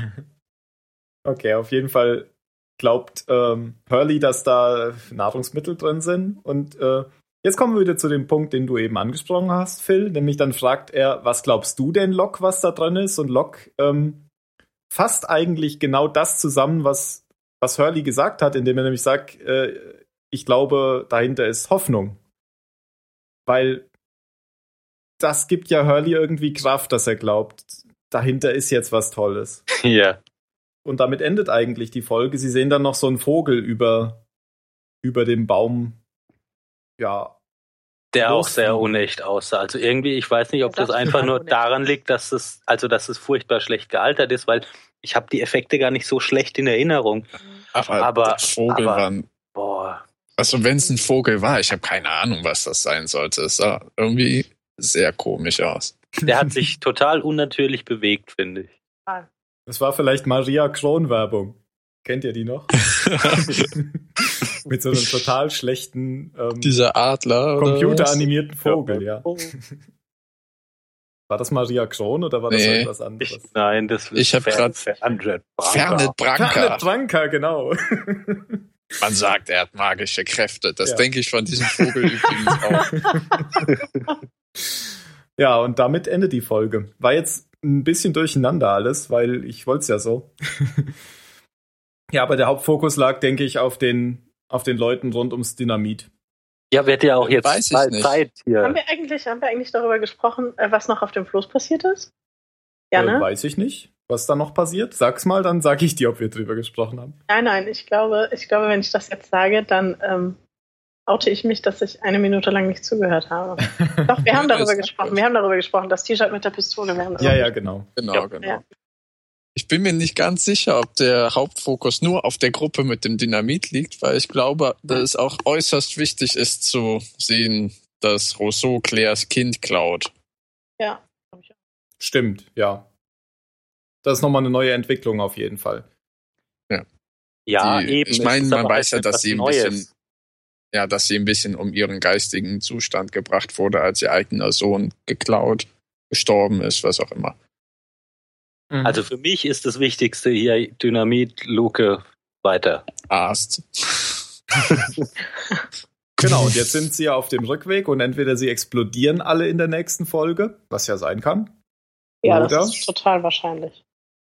Okay, auf jeden Fall glaubt Hurley, dass da Nahrungsmittel drin sind. Und jetzt kommen wir wieder zu dem Punkt, den du eben angesprochen hast, Phil. Nämlich dann fragt er, was glaubst du denn, Locke, was da drin ist? Und Locke fasst eigentlich genau das zusammen, was Hurley gesagt hat, indem er nämlich sagt, ich glaube, dahinter ist Hoffnung. Weil das gibt ja Hurley irgendwie Kraft, dass er glaubt, dahinter ist jetzt was Tolles. Ja. Und damit endet eigentlich die Folge. Sie sehen dann noch so einen Vogel über dem Baum. Ja. Der auch Losfliegen. sehr unecht aussah. Also irgendwie, ich weiß nicht, ob Das das ist einfach total nur unecht. daran liegt, dass es furchtbar schlecht gealtert ist, weil ich habe die Effekte gar nicht so schlecht in Erinnerung. Aber- der Vogel aber- war. Boah. Also wenn es ein Vogel war, ich habe keine Ahnung, was das sein sollte. Es sah irgendwie sehr komisch aus. Der hat sich total unnatürlich bewegt, finde ich. Das war vielleicht Maria Kron-Werbung. Kennt ihr die noch? Mit so einem total schlechten Dieser Adler. oder was? computeranimierten Vogel, ja. Oh. War das Maria Kron oder war das Nee. irgendwas anderes? Nein, das Ich hab grad- Fernet Fernet Branca. Fernet Branca, genau. Man sagt, er hat magische Kräfte. Das Ja. denke ich von diesem Vogel übrigens auch. Ja, und damit endet die Folge. War jetzt ein bisschen durcheinander alles, weil ich wollte es ja so. Ja, aber der Hauptfokus lag, denke ich, auf den Leuten rund ums Dynamit. Ja, wird ja auch jetzt Weiß ich bald nicht. Zeit hier. Haben wir eigentlich darüber gesprochen, was noch auf dem Floß passiert ist? Ja, ne? Weiß ich nicht, was da noch passiert. Sag's mal, dann sag ich dir, ob wir drüber gesprochen haben. Nein, ich glaube, wenn ich das jetzt sage, dann oute ich mich, dass ich eine Minute lang nicht zugehört habe. Doch, wir haben darüber Ist gesprochen. gut. Wir haben darüber gesprochen, das T-Shirt mit der Pistole. Wir haben Ja, genau. Genau, Ja. genau. Ja. Ich bin mir nicht ganz sicher, ob der Hauptfokus nur auf der Gruppe mit dem Dynamit liegt, weil ich glaube, dass es auch äußerst wichtig ist zu sehen, dass Rousseau Claires Kind klaut. Ja, glaub ich auch. Stimmt, ja. Das ist nochmal eine neue Entwicklung auf jeden Fall. Ja, Die- eben. ich es meine, ist man aber weiß ja, halt dass etwas sie ein Neues. bisschen dass sie ein bisschen um ihren geistigen Zustand gebracht wurde, als ihr eigener Sohn geklaut, gestorben ist, was auch immer. Also für mich ist das Wichtigste hier Dynamit, Luke, weiter. Arzt. Genau, und jetzt sind sie ja auf dem Rückweg und entweder sie explodieren alle in der nächsten Folge, was ja sein kann. Ja, oder, das ist total wahrscheinlich.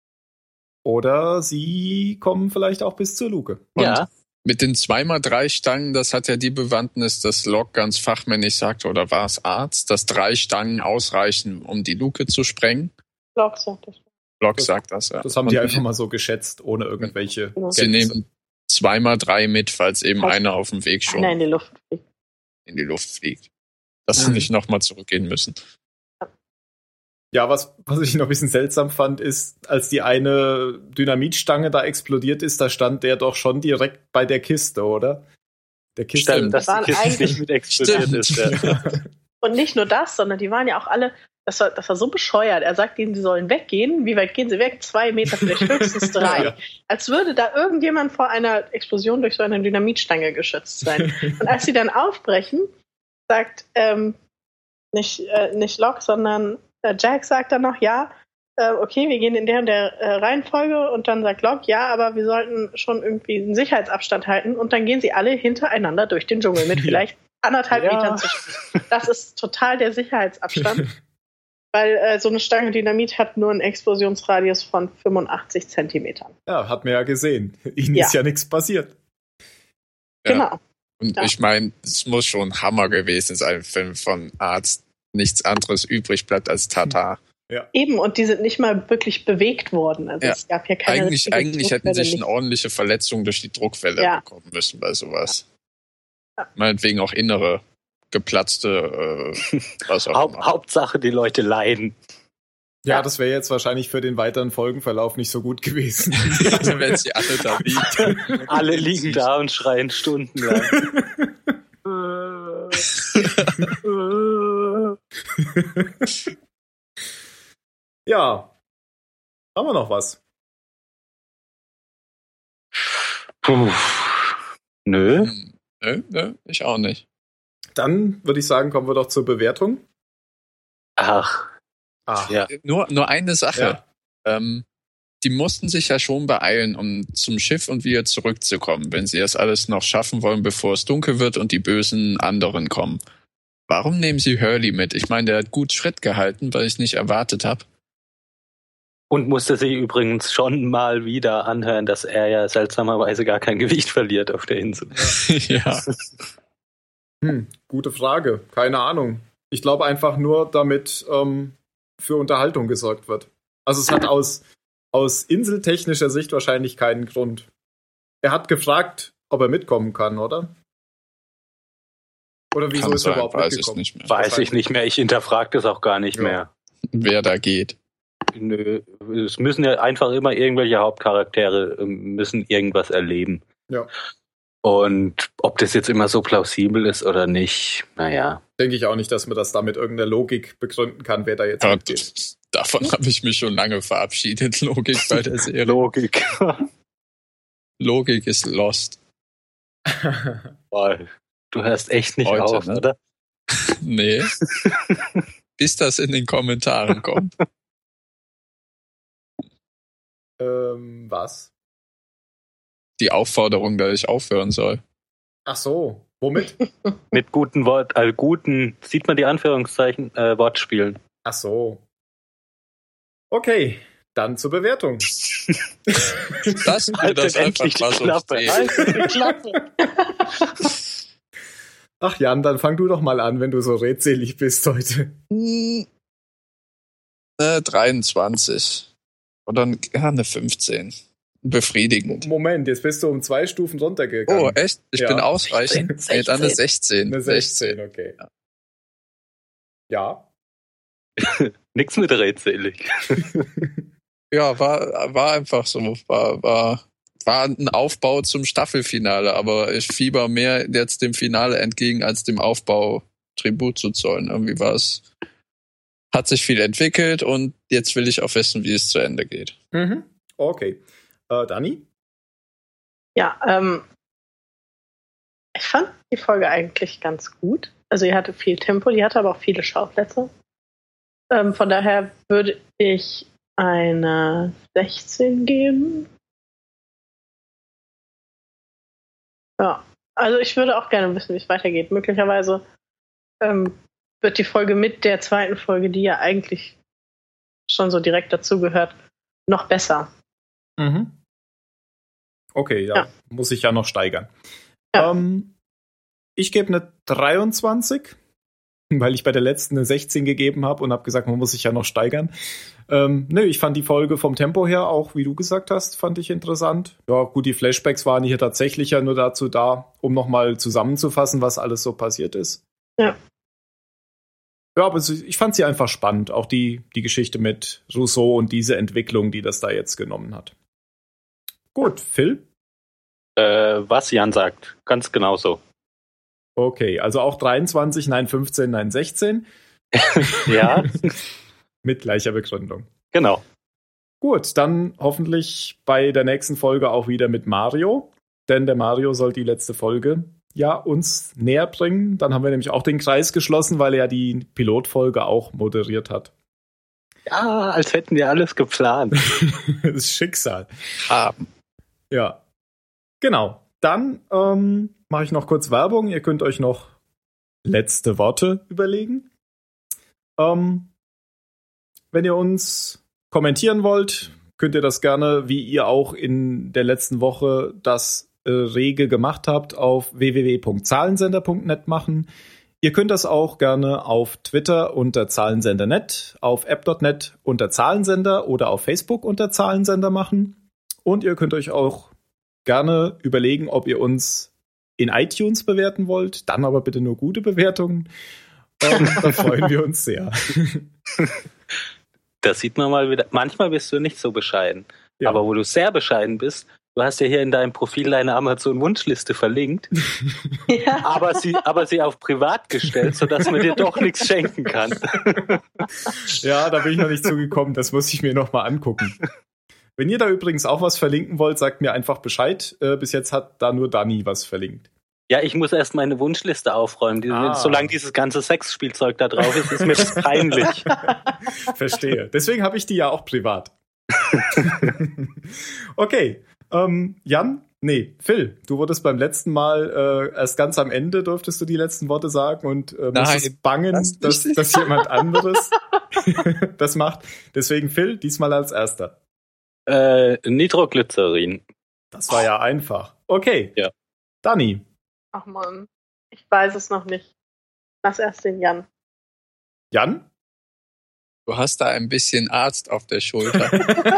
Oder sie kommen vielleicht auch bis zur Luke. Und Ja. mit den 2x3 Stangen, das hat ja die Bewandtnis, dass Locke ganz fachmännisch sagt, oder war es Arzt, dass 3 Stangen ausreichen, um die Luke zu sprengen. Locke sagt das. Locke sagt das, ja. Das haben die einfach mal so geschätzt, ohne irgendwelche Sie nehmen 2x3 mit, falls eben Falls einer auf dem Weg schon Einer in die Luft fliegt. in die Luft fliegt. Dass sie nicht nochmal zurückgehen müssen. Ja, was ich noch ein bisschen seltsam fand, ist, als die eine Dynamitstange da explodiert ist, da stand der doch schon direkt bei der Kiste, oder? Der Kiste. Stimmt, dass die waren Kiste eigentlich- nicht mit explodiert ist. Ja. Und nicht nur das, sondern die waren ja auch alle, das war so bescheuert. Er sagt ihnen, sie sollen weggehen. Wie weit gehen sie weg? 2 Meter, vielleicht höchstens 3. Ja. Als würde da irgendjemand vor einer Explosion durch so eine Dynamitstange geschützt sein. Und als sie dann aufbrechen, sagt nicht Locke, sondern Jack sagt dann noch, ja, okay, wir gehen in der und der Reihenfolge, und dann sagt Locke, ja, aber wir sollten schon irgendwie einen Sicherheitsabstand halten, und dann gehen sie alle hintereinander durch den Dschungel mit vielleicht 1,5 Ja. Metern zwischen. Das ist total der Sicherheitsabstand, weil so eine Stange Dynamit hat nur einen Explosionsradius von 85 Zentimetern. Ja, hat man ja gesehen. Ihnen Ja. ist ja nichts passiert. Ja. Genau. Und Ja. ich meine, es muss schon Hammer gewesen sein, wenn von Arzt nichts anderes übrig bleibt als Tata. Eben, und die sind nicht mal wirklich bewegt worden. Also Ja. es gab hier keine Eigentlich richtige hätten sich eine Druckwelle, ordentliche Verletzung durch die Druckwelle Ja. bekommen müssen bei sowas. Ja. Meinetwegen auch innere geplatzte, was auch immer. Hauptsache, die Leute leiden. Ja, Ja. das wäre jetzt wahrscheinlich für den weiteren Folgenverlauf nicht so gut gewesen. Also wenn sie alle da liegen. Alle liegen da und schreien stundenlang. Ja. Haben wir noch was? Puh. Nö. Nö, ich auch nicht. Dann würde ich sagen, kommen wir doch zur Bewertung. Ach, Ah, ja. Nur eine Sache. Ja. Die mussten sich ja schon beeilen, um zum Schiff und wieder zurückzukommen, wenn sie das alles noch schaffen wollen, bevor es dunkel wird und die bösen anderen kommen. Warum nehmen sie Hurley mit? Ich meine, der hat gut Schritt gehalten, weil ich es nicht erwartet habe. Und musste sich übrigens schon mal wieder anhören, dass er ja seltsamerweise gar kein Gewicht verliert auf der Insel. Ja. Gute Frage. Keine Ahnung. Ich glaube einfach nur, damit für Unterhaltung gesorgt wird. Also es hat aus inseltechnischer Sicht wahrscheinlich keinen Grund. Er hat gefragt, ob er mitkommen kann, oder? Oder wieso Kann ist er sein, überhaupt weiß ich mitgekommen? nicht mehr. Weiß ich nicht mehr. Ich hinterfrage das auch gar nicht Ja. mehr. Wer da geht. Nö, es müssen ja einfach immer irgendwelche Hauptcharaktere müssen irgendwas erleben. Ja. Und ob das jetzt immer so plausibel ist oder nicht, naja. Denke ich auch nicht, dass man das da mit irgendeiner Logik begründen kann, wer da jetzt Ja, mitgeht. davon habe ich mich schon lange verabschiedet. Logik bei der Serie. Logik. Logik ist lost. Boah, du hörst echt nicht Heute, auf, ne? oder? Nee. Bis das in den Kommentaren kommt. Was? Die Aufforderung, dass ich aufhören soll. Ach so, womit? Mit guten guten, sieht man die Anführungszeichen, Wortspielen. Ach so. Okay, dann zur Bewertung. Lassen wir das einfach endlich die mal so Klappe. stehen. Haltet die Klappe. Ach Jan, dann fang du doch mal an, wenn du so redselig bist heute. 23. Oder eine 15. Befriedigend. Moment, jetzt bist du um 2 Stufen runtergegangen. Oh, echt? Ich Ja. bin ausreichend. 16. Nee, dann eine 16. Eine 16, okay. Ja. Nix mit redselig. Ja, war einfach so. War ein Aufbau zum Staffelfinale, aber ich fieber mehr jetzt dem Finale entgegen, als dem Aufbau Tribut zu zollen. Irgendwie hat sich viel entwickelt und jetzt will ich auch wissen, wie es zu Ende geht. Mhm. Okay. Dani? Ja, ich fand die Folge eigentlich ganz gut. Also die hatte viel Tempo, die hatte aber auch viele Schauplätze. Von daher würde ich eine 16 geben. Ja, also ich würde auch gerne wissen, wie es weitergeht. Möglicherweise wird die Folge mit der zweiten Folge, die ja eigentlich schon so direkt dazugehört, noch besser. Mhm. Okay, ja. Muss ich ja noch steigern. Ja. Ich gebe eine 23, weil ich bei der letzten eine 16 gegeben habe und habe gesagt, man muss sich ja noch steigern. Ich fand die Folge vom Tempo her auch, wie du gesagt hast, fand ich interessant. Ja, gut, die Flashbacks waren hier tatsächlich ja nur dazu da, um nochmal zusammenzufassen, was alles so passiert ist. Ja. Ja, aber ich fand sie einfach spannend. Auch die Geschichte mit Rousseau und diese Entwicklung, die das da jetzt genommen hat. Gut, Phil? Was Jan sagt, ganz genau so. Okay, also auch 23, nein 15, nein 16. Ja. Mit gleicher Begründung. Genau. Gut, dann hoffentlich bei der nächsten Folge auch wieder mit Mario. Denn der Mario soll die letzte Folge ja uns näher bringen. Dann haben wir nämlich auch den Kreis geschlossen, weil er die Pilotfolge auch moderiert hat. Ja, als hätten wir alles geplant. Das ist Schicksal. Haben. Ja. Genau. Dann mache ich noch kurz Werbung. Ihr könnt euch noch letzte Worte überlegen. Wenn ihr uns kommentieren wollt, könnt ihr das gerne, wie ihr auch in der letzten Woche das rege gemacht habt, auf www.zahlensender.net machen. Ihr könnt das auch gerne auf Twitter unter Zahlensender.net, auf app.net unter Zahlensender oder auf Facebook unter Zahlensender machen. Und ihr könnt euch auch gerne überlegen, ob ihr uns in iTunes bewerten wollt. Dann aber bitte nur gute Bewertungen. Da freuen wir uns sehr. Das sieht man mal wieder. Manchmal bist du nicht so bescheiden. Ja. Aber wo du sehr bescheiden bist, du hast ja hier in deinem Profil deine Amazon-Wunschliste verlinkt, Ja. aber sie auf privat gestellt, sodass man dir doch nichts schenken kann. Ja, da bin ich noch nicht zugekommen. Das muss ich mir noch mal angucken. Wenn ihr da übrigens auch was verlinken wollt, sagt mir einfach Bescheid. Bis jetzt hat da nur Dani was verlinkt. Ja, ich muss erst meine Wunschliste aufräumen. Solange dieses ganze Sexspielzeug da drauf ist, ist mir das peinlich. Verstehe. Deswegen habe ich die ja auch privat. Okay. Jan? Nee, Phil, du wurdest beim letzten Mal erst ganz am Ende durftest du die letzten Worte sagen und musstest bangen, dass jemand anderes das macht. Deswegen Phil, diesmal als erster. Nitroglycerin. Das war ja einfach. Okay. Ja. Dani. Ach man, ich weiß es noch nicht. Lass erst den Jan. Jan? Du hast da ein bisschen Arzt auf der Schulter.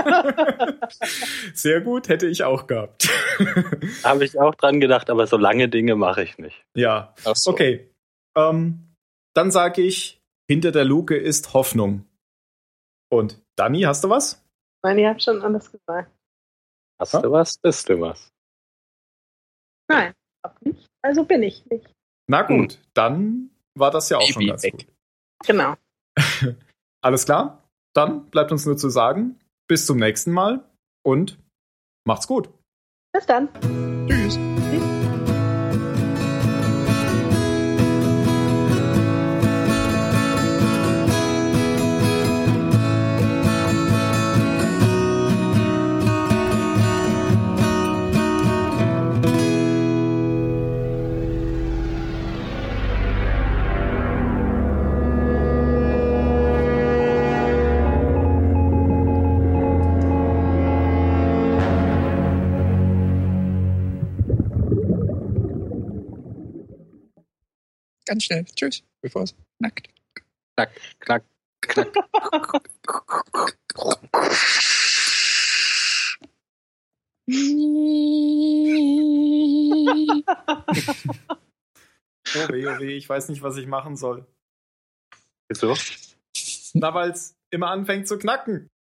Sehr gut, hätte ich auch gehabt. Habe ich auch dran gedacht, aber so lange Dinge mache ich nicht. Ja, Ach so. okay. Dann sage ich, hinter der Luke ist Hoffnung. Und Dani, hast du was? Nein, ihr habt schon alles gesagt. Hast du was, bist du was. Nein, auch nicht. Also bin ich nicht. Na gut, dann war das ja auch schon Baby ganz weg. gut. Genau. Alles klar? Dann bleibt uns nur zu sagen, bis zum nächsten Mal und macht's gut. Bis dann. Tschüss. Ganz schnell. Tschüss. Bevor es knackt. Knack, knack, knack. Oh weh, ich weiß nicht, was ich machen soll. Wieso? Na, weil es immer anfängt zu knacken.